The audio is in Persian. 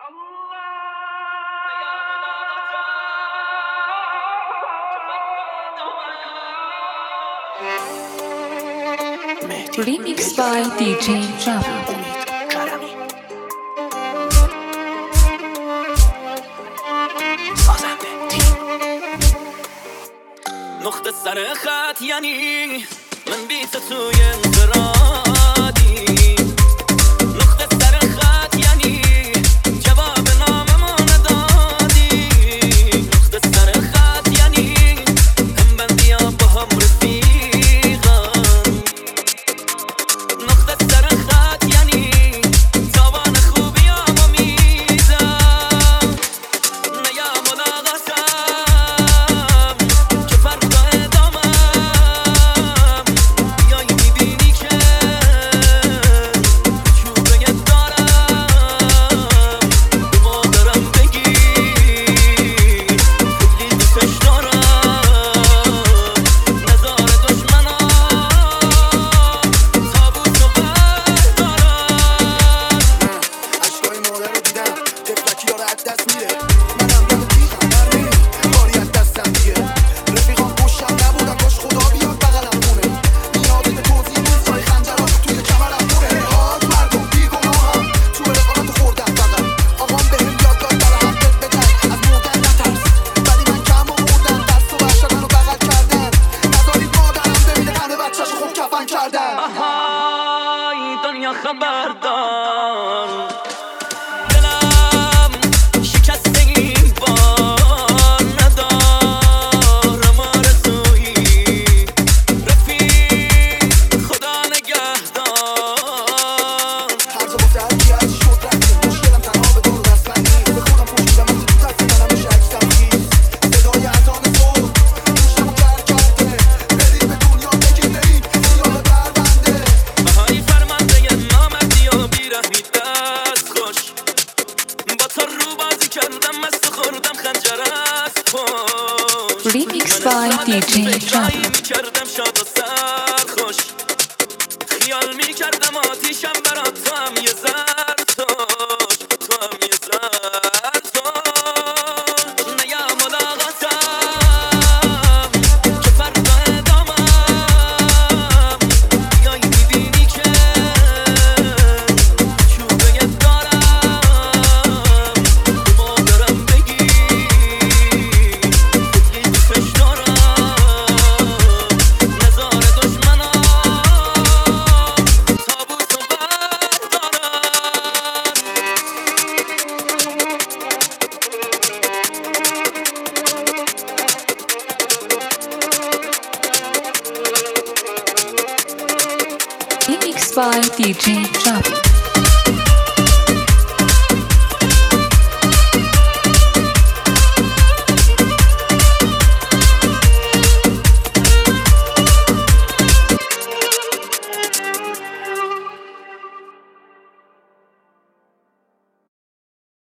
Remix by DJ Javi. نقطه سر خط یعنی من بی تو توی انفرادی. نقطه سر خط یعنی جواب ناممو ندادی. نقطه سر خط یعنی هم بندیا با هم رفیقم. نقطه سر خط یعنی تاوان خوبیامو میدم. نیا ملاقاتم که فردا ادامم. بیایی میبینی که چوبه دارم به مادرم بگی خیلی دوستش دارم. نزار دشمنام تابوتو بردارم. عشقای مادر رو دیدم تفلکی ها رو از دست میره. منم یه دیگم برمی کاری از دستم میگه. رفیقان پشتم نبودن کاش خدا بیاد بغلم کنه. نیازی به توضیح نیست سای خنجرات توی کمرم کنه. آج مردم بیگناهم تو رفاقت خوردم فقط. آقام بهم یاد داد در حقت بجنگ از مردن نترس. ولی من کم آوردم دست و وحشتن رو بغل کردن. نذارید مادرم ببینه تنه بچه‌شو خوب کفن کردن. آهای دنیا خبردار. دلم شکسته این بار ندارم آرزویی. رفیق خدا نگهدار. هر جا واسه هرکی هرچی شد رفتیم. مشکلم تنها به دور دست من نیست. به خودم پشیدم وقتی تو دست منم بشه عکسم خیز. صدای اذان صبح گوشمو کر کرده. برید به دنیا بگید این سیاه پرونده. بهایی فرمانده نامردی و بیرحمی دست خوش. با تو رو بازی کردم مست خوردم خنجر از پشت. Remix by DJ Javi. میکردم شاد و سرخوش. خیال میکردم آتیشم برات تو هم یه زرتوش. تو هم یه زرتوش. نیا ملاقاتم که فردا ادامم. بیایی میبینی که چوبه دارم به مادرم بگی خیلی دوستش دارم. نزار دشمنام تابوتو بردارم. Remix by DJ Javi.